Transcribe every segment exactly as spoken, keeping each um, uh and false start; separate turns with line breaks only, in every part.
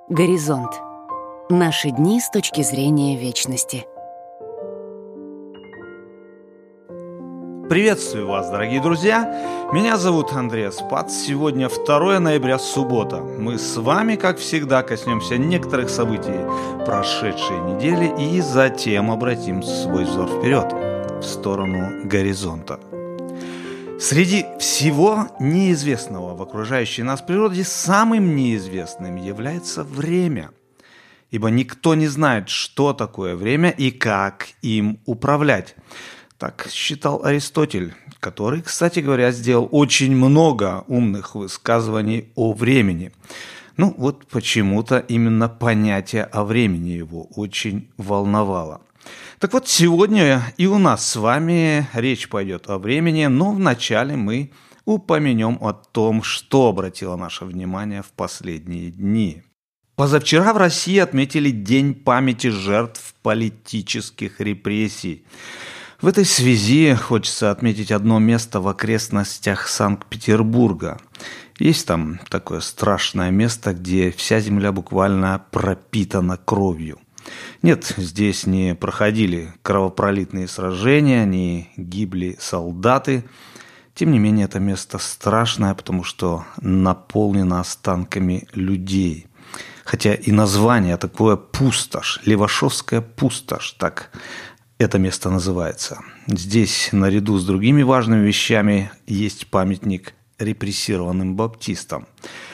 Горизонт. Наши дни с точки зрения вечности.
Приветствую вас, дорогие друзья! Меня зовут Андрей Спац. Сегодня второе ноября, суббота. Мы с вами, как всегда, коснемся некоторых событий прошедшей недели и затем обратим свой взор вперед, в сторону горизонта. Среди всего неизвестного в окружающей нас природе самым неизвестным является время. Ибо никто не знает, что такое время и как им управлять. Так считал Аристотель, который, кстати говоря, сделал очень много умных высказываний о времени. Ну вот почему-то именно понятие о времени его очень волновало. Так вот, сегодня и у нас с вами речь пойдет о времени, но вначале мы упомянем о том, что обратило наше внимание в последние дни. Позавчера в России отметили День памяти жертв политических репрессий. В этой связи хочется отметить одно место в окрестностях Санкт-Петербурга. Есть там такое страшное место, где вся земля буквально пропитана кровью. Нет, здесь не проходили кровопролитные сражения, не гибли солдаты. Тем не менее, это место страшное, потому что наполнено останками людей. Хотя и название такое пустошь, Левашовская пустошь, так это место называется. Здесь, наряду с другими важными вещами, есть памятник репрессированным баптистам.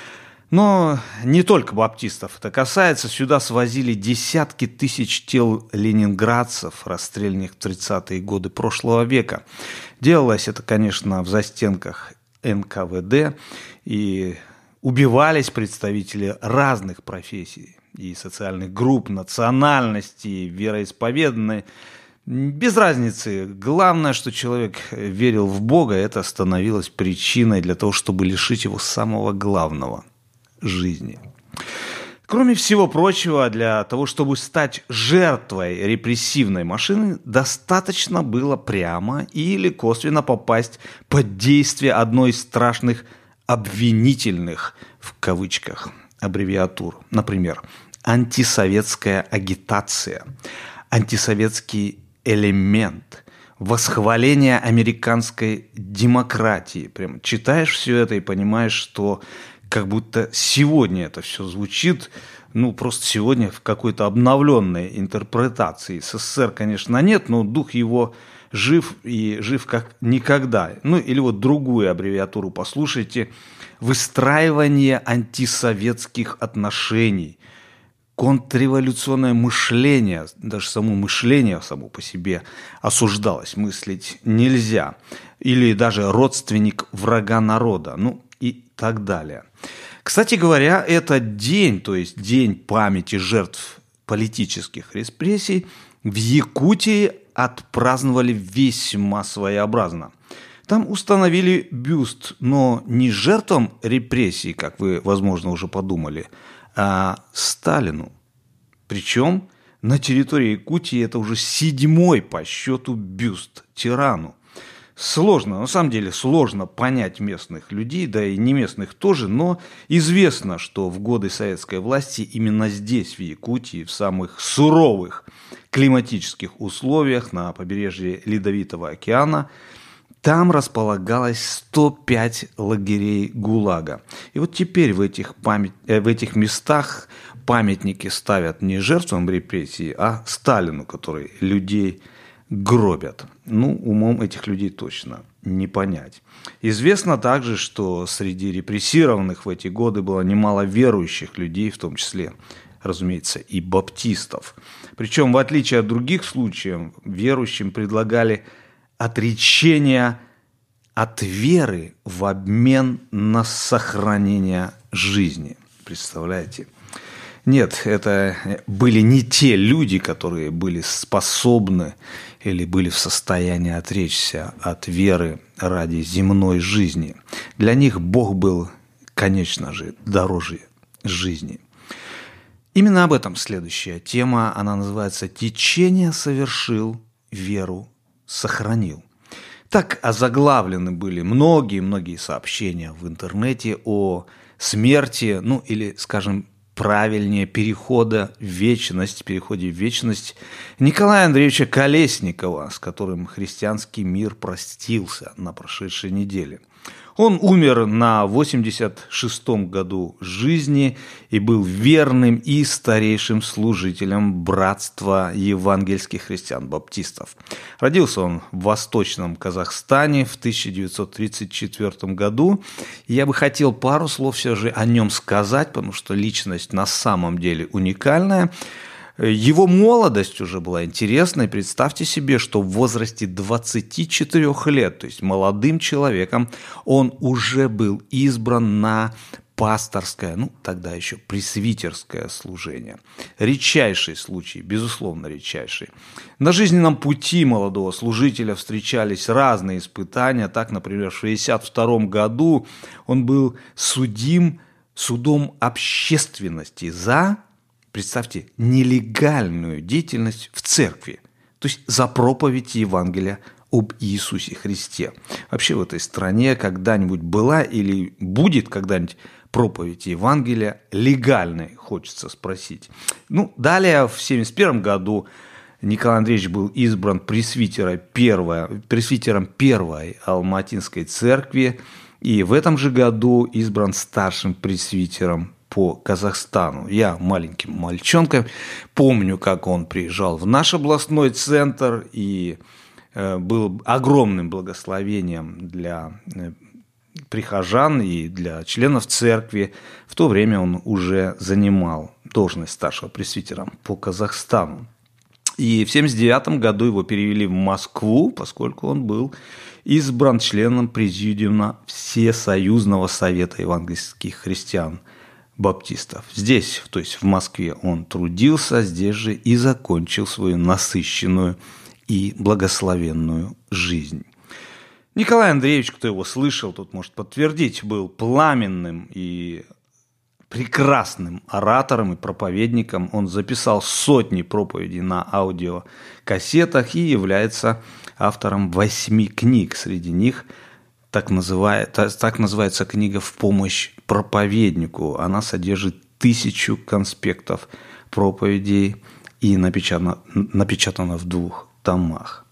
Но не только баптистов это касается. Сюда свозили десятки тысяч тел ленинградцев, расстрелянных в тридцатые годы прошлого века. Делалось это, конечно, в застенках эн ка вэ дэ, и убивались представители разных профессий и социальных групп, национальностей, вероисповеданной. Без разницы. Главное, что человек верил в Бога, это становилось причиной для того, чтобы лишить его самого главного – жизни. Кроме всего прочего, для того, чтобы стать жертвой репрессивной машины, достаточно было прямо или косвенно попасть под действие одной из страшных обвинительных, в кавычках, аббревиатур. Например, антисоветская агитация, антисоветский элемент, восхваление американской демократии. Прям читаешь все это и понимаешь, что как будто сегодня это все звучит, ну, просто сегодня в какой-то обновленной интерпретации. СССР, конечно, нет, но дух его жив и жив как никогда. Ну, или вот другую аббревиатуру послушайте. Выстраивание антисоветских отношений, контрреволюционное мышление, даже само мышление само по себе осуждалось, мыслить нельзя. Или даже родственник врага народа, ну и так далее. Кстати говоря, этот день, то есть День памяти жертв политических репрессий, в Якутии отпраздновали весьма своеобразно. Там установили бюст, но не жертвам репрессий, как вы, возможно, уже подумали, а Сталину. Причем на территории Якутии это уже седьмой по счету бюст тирану. Сложно, на самом деле сложно понять местных людей, да и не местных тоже, но известно, что в годы советской власти именно здесь, в Якутии, в самых суровых климатических условиях на побережье Ледовитого океана, там располагалось сто пять лагерей ГУЛАГа. И вот теперь в этих, память... в этих местах памятники ставят не жертвам репрессий, а Сталину, который людей гробят. Ну, умом этих людей точно не понять. Известно также, что среди репрессированных в эти годы было немало верующих людей, в том числе, разумеется, и баптистов. Причем, в отличие от других случаев, верующим предлагали отречение от веры в обмен на сохранение жизни. Представляете? Нет, это были не те люди, которые были способны или были в состоянии отречься от веры ради земной жизни. Для них Бог был, конечно же, дороже жизни. Именно об этом следующая тема. Она называется «Течение совершил, веру сохранил». Так озаглавлены были многие-многие сообщения в интернете о смерти, ну или, скажем, правильнее, перехода в вечность, переходе в вечность Николая Андреевича Колесникова, с которым христианский мир простился на прошедшей неделе. Он умер на восемьдесят шестом году жизни и был верным и старейшим служителем братства евангельских христиан-баптистов. Родился он в Восточном Казахстане в тысяча девятьсот тридцать четвёртом году. Я бы хотел пару слов все же о нем сказать, потому что личность на самом деле уникальная. Его молодость уже была интересной. Представьте себе, что в возрасте двадцати четырёх лет, то есть молодым человеком, он уже был избран на пасторское, ну тогда еще пресвитерское служение. Редчайший случай, безусловно редчайший. На жизненном пути молодого служителя встречались разные испытания. Так, например, в шестьдесят втором году он был судим судом общественности за... Представьте, нелегальную деятельность в церкви, то есть за проповедь Евангелия об Иисусе Христе. Вообще в этой стране когда-нибудь была или будет когда-нибудь проповедь Евангелия легальной, хочется спросить. Ну, далее в семьдесят первом году Николай Андреевич был избран пресвитером первой, пресвитером первой Алматинской церкви и в этом же году избран старшим пресвитером по Казахстану. Я маленьким мальчонком помню, как он приезжал в наш областной центр и э, был огромным благословением для э, прихожан и для членов церкви. В то время он уже занимал должность старшего пресвитера по Казахстану. И в семьдесят девятом году его перевели в Москву, поскольку он был избран членом президиума Всесоюзного совета евангельских христиан баптистов. Здесь, то есть в Москве, он трудился, здесь же и закончил свою насыщенную и благословенную жизнь. Николай Андреевич, кто его слышал, тот может подтвердить, был пламенным и прекрасным оратором и проповедником. Он записал сотни проповедей на аудиокассетах и является автором восьми книг. Среди них Так, называет, так называется книга «В помощь проповеднику». Она содержит тысячу конспектов проповедей и напечатана, напечатана в двух томах.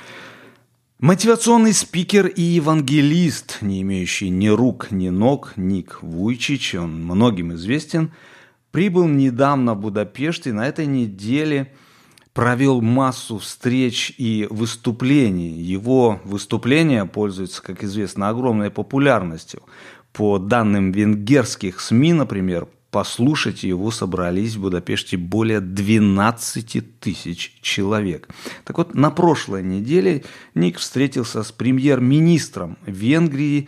Мотивационный спикер и евангелист, не имеющий ни рук, ни ног, Ник Вуйчич, он многим известен, прибыл недавно в Будапешт и на этой неделе провел массу встреч и выступлений. Его выступления пользуются, как известно, огромной популярностью. По данным венгерских СМИ, например, послушать его собрались в Будапеште более двенадцати тысяч человек. Так вот, на прошлой неделе Ник встретился с премьер-министром Венгрии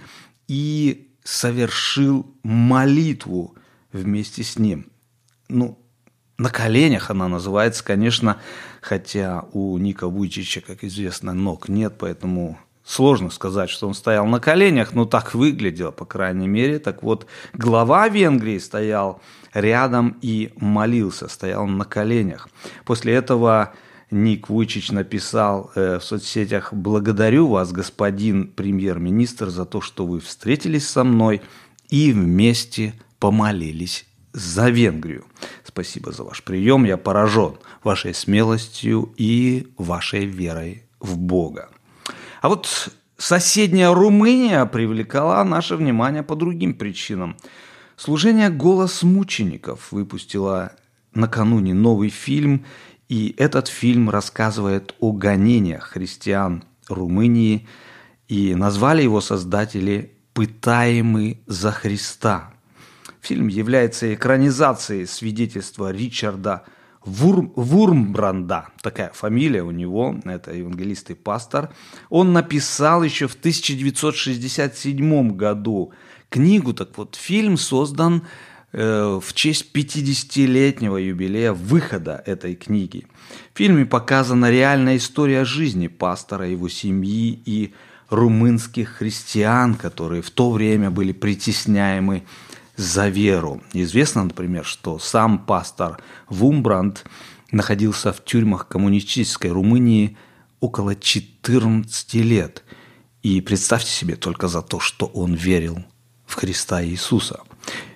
и совершил молитву вместе с ним. Ну, на коленях она называется, конечно, хотя у Ника Вуйчича, как известно, ног нет, поэтому сложно сказать, что он стоял на коленях, но так выглядело, по крайней мере. Так вот, глава Венгрии стоял рядом и молился, стоял на коленях. После этого Ник Вуйчич написал э, в соцсетях: «Благодарю вас, господин премьер-министр, за то, что вы встретились со мной и вместе помолились за Венгрию. Спасибо за ваш прием. Я поражен вашей смелостью и вашей верой в Бога». А вот соседняя Румыния привлекла наше внимание по другим причинам. Служение «Голос мучеников» выпустило накануне новый фильм, и этот фильм рассказывает о гонениях христиан Румынии, и назвали его создатели «Пытаемый за Христа». Фильм является экранизацией свидетельства Ричарда Вур... Вурмбранда, такая фамилия у него, это евангелист и пастор. Он написал еще в тысяча девятьсот шестьдесят седьмом году книгу. Так вот, фильм создан э, в честь пятидесятилетнего юбилея выхода этой книги. В фильме показана реальная история жизни пастора, его семьи и румынских христиан, которые в то время были притесняемы за веру. Известно, например, что сам пастор Вурмбранд находился в тюрьмах коммунистической Румынии около четырнадцати лет. И представьте себе, только за то, что он верил в Христа Иисуса.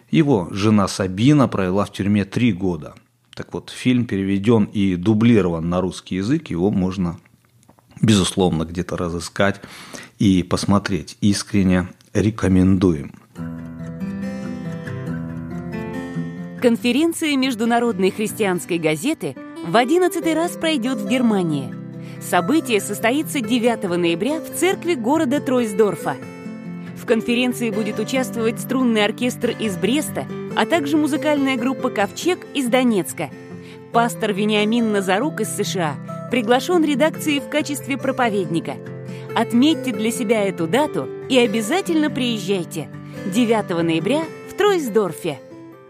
Его жена Сабина провела в тюрьме три года. Так вот, фильм переведен и дублирован на русский язык, его можно, безусловно, где-то разыскать и посмотреть. Искренне рекомендуем.
Конференция Международной христианской газеты в одиннадцатый раз пройдет в Германии. Событие состоится девятого ноября в церкви города Тройсдорфа. В конференции будет участвовать струнный оркестр из Бреста, а также музыкальная группа «Ковчег» из Донецка. Пастор Вениамин Назарук из США приглашен редакцией в качестве проповедника. Отметьте для себя эту дату и обязательно приезжайте. девятого ноября в Тройсдорфе.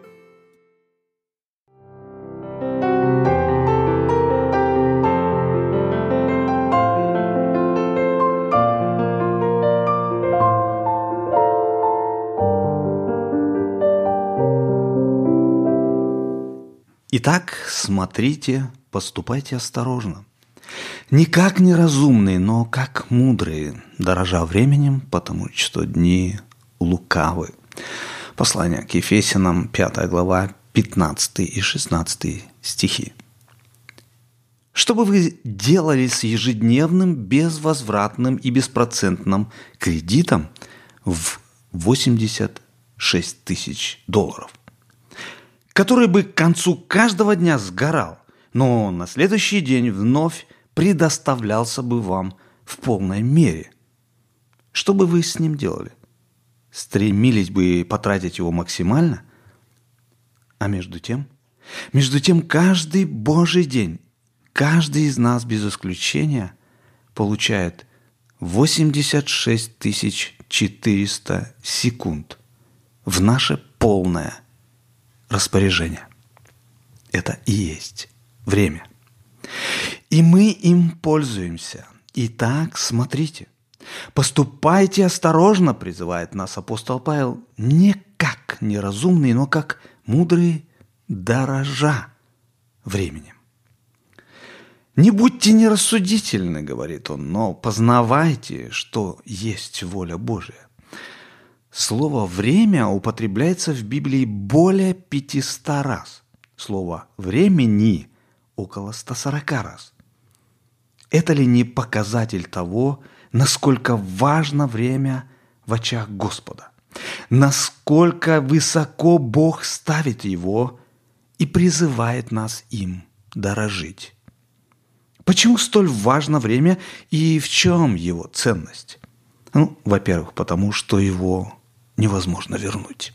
Итак, смотрите, поступайте осторожно. Не как неразумные, но как мудрые, дорожа временем, потому что дни лукавы. Послание к Ефесянам, пятая глава, пятнадцатый и шестнадцатый стихи. Чтобы вы делали с ежедневным, безвозвратным и беспроцентным кредитом в восемьдесят шесть тысяч долларов, который бы к концу каждого дня сгорал, но на следующий день вновь предоставлялся бы вам в полной мере. Что бы вы с ним делали? Стремились бы потратить его максимально? А между тем, между тем каждый Божий день, каждый из нас без исключения получает восемьдесят шесть тысяч четыреста секунд в наше полное распоряжение. Это и есть время. И мы им пользуемся. Итак, смотрите. Поступайте осторожно, призывает нас апостол Павел, не как неразумные, но как мудрые, дорожа временем. Не будьте нерассудительны, говорит он, но познавайте, что есть воля Божия. Слово «время» употребляется в Библии более пятисот раз. Слово «времени» около ста сорока раз. Это ли не показатель того, насколько важно время в очах Господа? Насколько высоко Бог ставит его и призывает нас им дорожить? Почему столь важно время и в чем его ценность? Ну, во-первых, потому что его невозможно вернуть.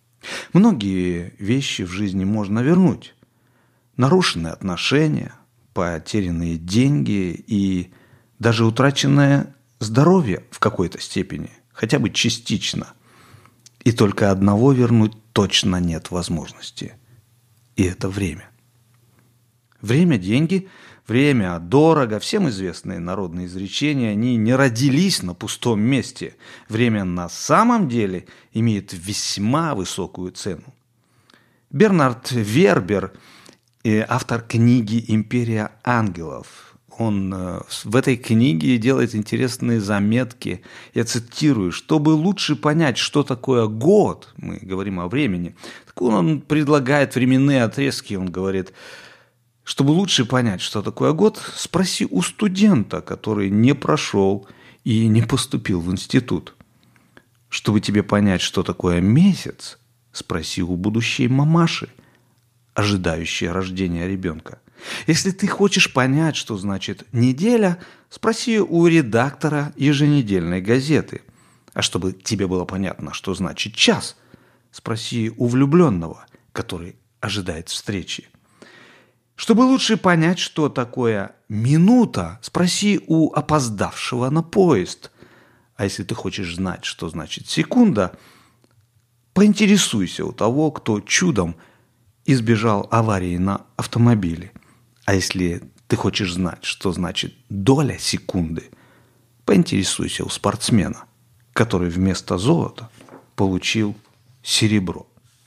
Многие вещи в жизни можно вернуть. Нарушенные отношения, потерянные деньги и даже утраченное здоровье в какой-то степени, хотя бы частично. И только одного вернуть точно нет возможности. И это время. Время – деньги, время – дорого. Всем известные народные изречения, они не родились на пустом месте. Время на самом деле имеет весьма высокую цену. Бернард Вербер, автор книги «Империя ангелов», он в этой книге делает интересные заметки. Я цитирую: «Чтобы лучше понять, что такое год», мы говорим о времени, так он предлагает временные отрезки, он говорит: чтобы лучше понять, что такое год, спроси у студента, который не прошел и не поступил в институт. Чтобы тебе понять, что такое месяц, спроси у будущей мамаши, ожидающей рождения ребенка. Если ты хочешь понять, что значит неделя, спроси у редактора еженедельной газеты. А чтобы тебе было понятно, что значит час, спроси у влюбленного, который ожидает встречи. Чтобы лучше понять, что такое минута, спроси у опоздавшего на поезд. А если ты хочешь знать, что значит секунда, поинтересуйся у того, кто чудом избежал аварии на автомобиле. А если ты хочешь знать, что значит доля секунды, поинтересуйся у спортсмена, который вместо золота получил серебро.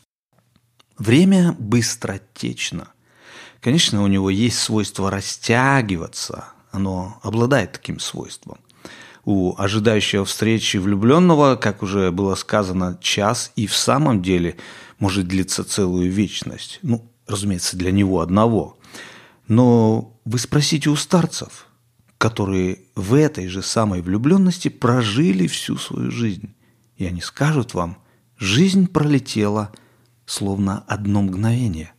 Время быстротечно. Конечно, у него есть свойство растягиваться, оно обладает таким свойством. У ожидающего встречи влюбленного, как уже было сказано, час и в самом деле может длиться целую вечность. Ну, разумеется, для него одного. Но вы спросите у старцев, которые в этой же самой влюбленности прожили всю свою жизнь. И они скажут вам, жизнь пролетела словно одно мгновение.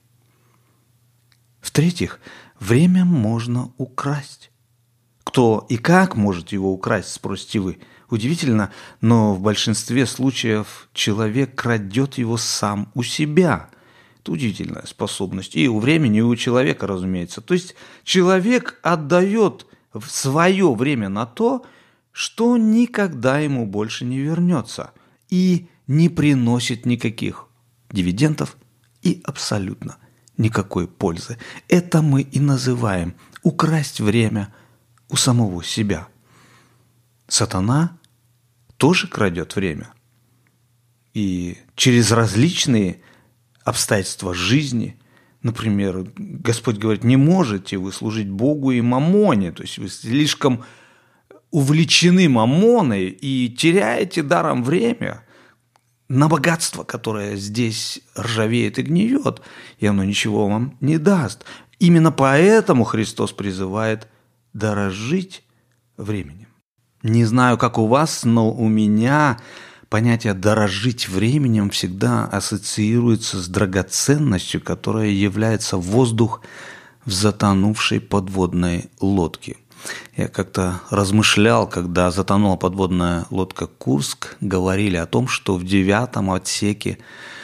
В-третьих, время можно украсть. Кто и как может его украсть, спросите вы. Удивительно, но в большинстве случаев человек крадет его сам у себя. Это удивительная способность. И у времени, и у человека, разумеется. То есть человек отдает свое время на то, что никогда ему больше не вернется и не приносит никаких дивидендов и абсолютно никакой пользы. Это мы и называем украсть время у самого себя. Сатана тоже крадет время. И через различные обстоятельства жизни, например, Господь говорит, не можете вы служить Богу и мамоне, то есть вы слишком увлечены мамоной и теряете даром время на богатство, которое здесь ржавеет и гниет, и оно ничего вам не даст. Именно поэтому Христос призывает дорожить временем. Не знаю, как у вас, но у меня понятие «дорожить временем» всегда ассоциируется с драгоценностью, которая является воздух в затонувшей подводной лодке. Я как-то размышлял, когда затонула подводная лодка «Курск», говорили о том, что в девятом отсеке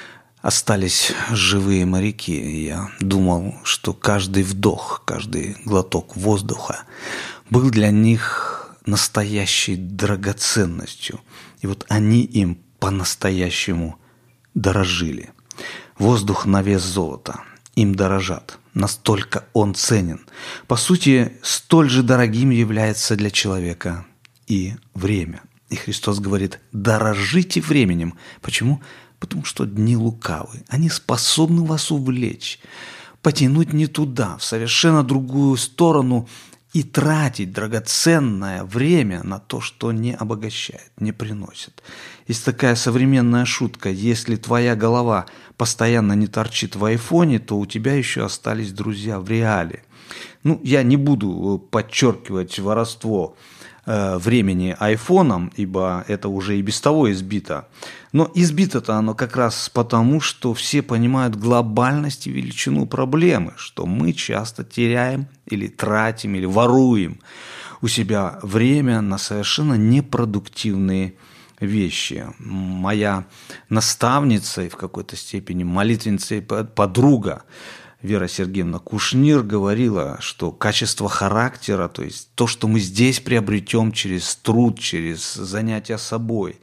остались живые моряки. И я думал, что каждый вдох, каждый глоток воздуха был для них настоящей драгоценностью. И вот они им по-настоящему дорожили. Воздух на вес золота. Им дорожат. Настолько он ценен. По сути, столь же дорогим является для человека и время. И Христос говорит, дорожите временем. Почему? Потому что дни лукавы. Они способны вас увлечь, потянуть не туда, в совершенно другую сторону и тратить драгоценное время на то, что не обогащает, не приносит. Есть такая современная шутка: если твоя голова постоянно не торчит в айфоне, то у тебя еще остались друзья в реале. Ну, я не буду подчеркивать воровство э, времени айфоном, ибо это уже и без того избито. Но избито-то оно как раз потому, что все понимают глобальность и величину проблемы, что мы часто теряем или тратим, или воруем у себя время на совершенно непродуктивные вещи. Моя наставница и в какой-то степени молитвенница и подруга Вера Сергеевна Кушнир говорила, что качество характера, то есть то, что мы здесь приобретем через труд, через занятия собой,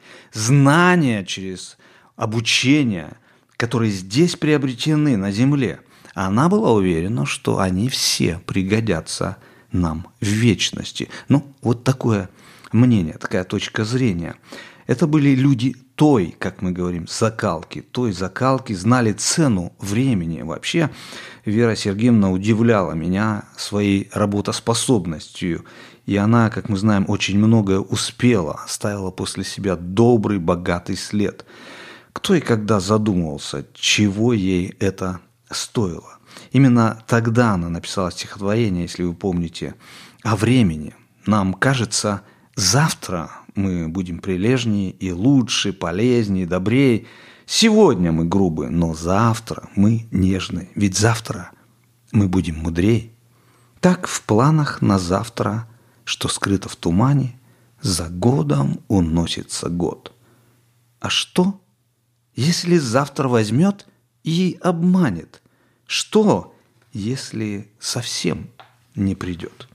знания через обучение, которые здесь приобретены на земле, она была уверена, что они все пригодятся нам в вечности. Ну, вот такое мнение, такая точка зрения. Это были люди той, как мы говорим, закалки, той закалки, знали цену времени. Вообще, Вера Сергеевна удивляла меня своей работоспособностью. И она, как мы знаем, очень многое успела, оставила после себя добрый, богатый след. Кто и когда задумывался, чего ей это стоило? Именно тогда она написала стихотворение, если вы помните, о времени. Нам кажется, завтра мы будем прилежнее и лучше, полезнее, добрее. Сегодня мы грубы, но завтра мы нежны. Ведь завтра мы будем мудрее. Так в планах на завтра, что скрыто в тумане, за годом уносится год. А что, если завтра возьмет и обманет? Что, если совсем не придет?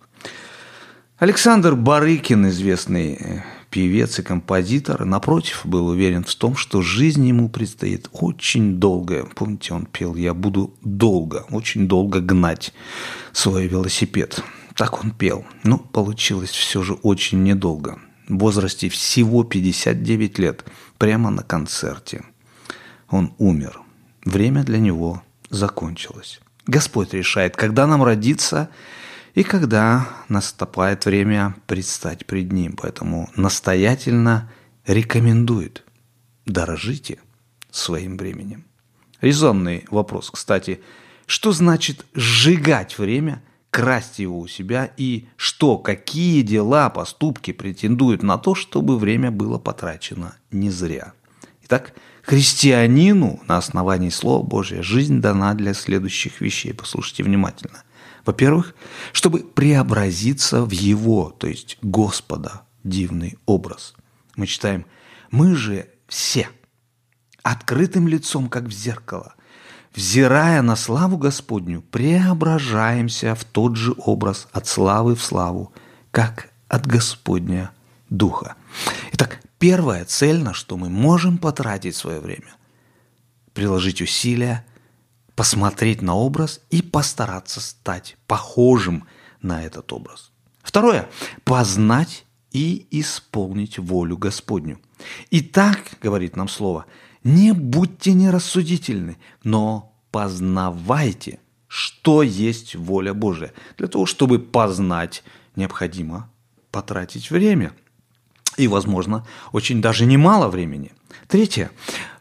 Александр Барыкин, известный певец и композитор, напротив, был уверен в том, что жизнь ему предстоит очень долгая. Помните, он пел «Я буду долго, очень долго гнать свой велосипед». Так он пел. Но получилось все же очень недолго. В возрасте всего пятьдесят девять лет, прямо на концерте, он умер. Время для него закончилось. Господь решает, когда нам родиться и когда наступает время предстать пред Ним. Поэтому настоятельно рекомендует: дорожите своим временем. Резонный вопрос, кстати, что значит сжигать время, красть его у себя, и что, какие дела, поступки претендуют на то, чтобы время было потрачено не зря. Итак, христианину на основании Слова Божия жизнь дана для следующих вещей. Послушайте внимательно. Во-первых, чтобы преобразиться в Его, то есть Господа, дивный образ. Мы читаем: «Мы же все открытым лицом, как в зеркало, взирая на славу Господню, преображаемся в тот же образ от славы в славу, как от Господня Духа». Итак, первая цель, на что мы можем потратить свое время – приложить усилия, посмотреть на образ и постараться стать похожим на этот образ. Второе – познать и исполнить волю Господню. Итак, говорит нам Слово, не будьте нерассудительны, но познавайте, что есть воля Божия. Для того, чтобы познать, необходимо потратить время. И, возможно, очень даже немало времени. Третье.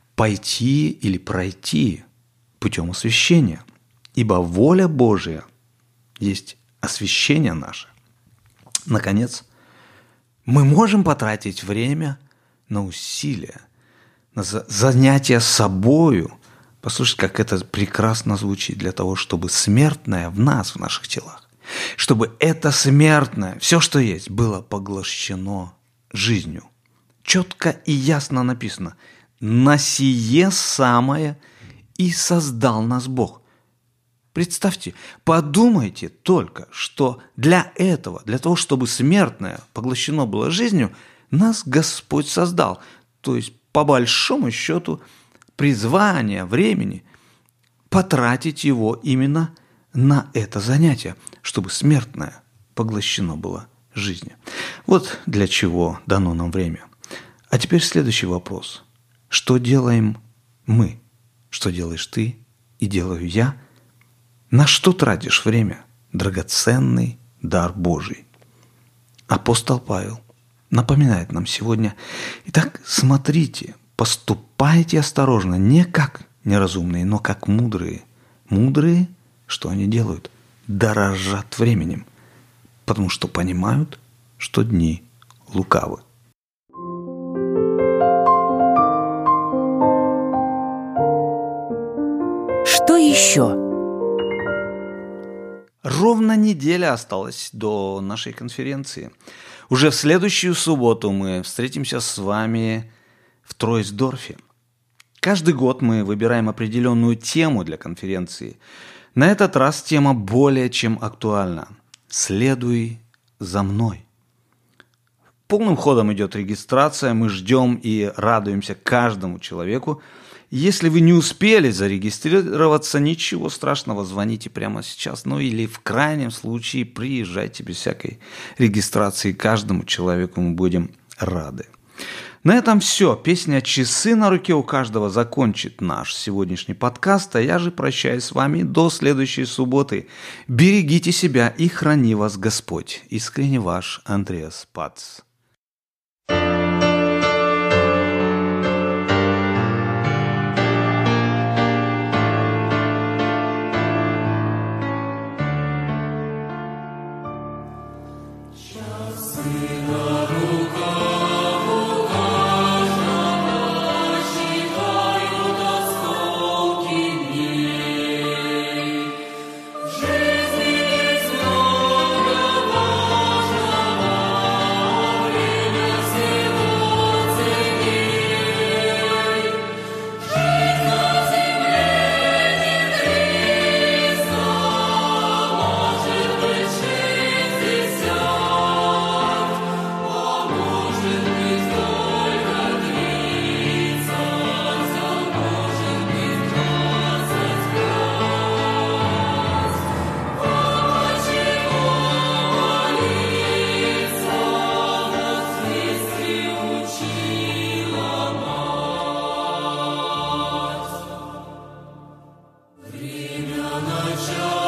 Пойти или пройти путем освящения. Ибо воля Божия есть освящение наше. Наконец, мы можем потратить время на усилия, на занятия собою. Послушайте, как это прекрасно звучит, для того, чтобы смертное в нас, в наших телах, чтобы это смертное, все, что есть, было поглощено жизнью. Четко и ясно написано: «На сие самое и создал нас Бог». Представьте, подумайте только, что для этого, для того, чтобы смертное поглощено было жизнью, нас Господь создал. То есть, по большому счету, призвание времени потратить его именно на это занятие, чтобы смертное поглощено было жизнью. Вот для чего дано нам время. А теперь следующий вопрос. Что делаем мы? Что делаешь ты и делаю я? На что тратишь время? Драгоценный дар Божий. Апостол Павел напоминает нам сегодня: итак, смотрите, поступайте осторожно, не как неразумные, но как мудрые. Мудрые, что они делают? Дорожат временем, потому что понимают, что дни лукавы.
Что еще?
Ровно неделя осталась до нашей конференции. Уже в следующую субботу мы встретимся с вами в Тройсдорфе. Каждый год мы выбираем определенную тему для конференции. На этот раз тема более чем актуальна. «Следуй за мной». Полным ходом идет регистрация. Мы ждем и радуемся каждому человеку. Если вы не успели зарегистрироваться, ничего страшного, звоните прямо сейчас. Ну или в крайнем случае приезжайте без всякой регистрации. Каждому человеку мы будем рады. На этом все. Песня «Часы на руке у каждого» закончит наш сегодняшний подкаст. А я же прощаюсь с вами до следующей субботы. Берегите себя и храни вас Господь. Искренне ваш Андреас Пац.
Время начало.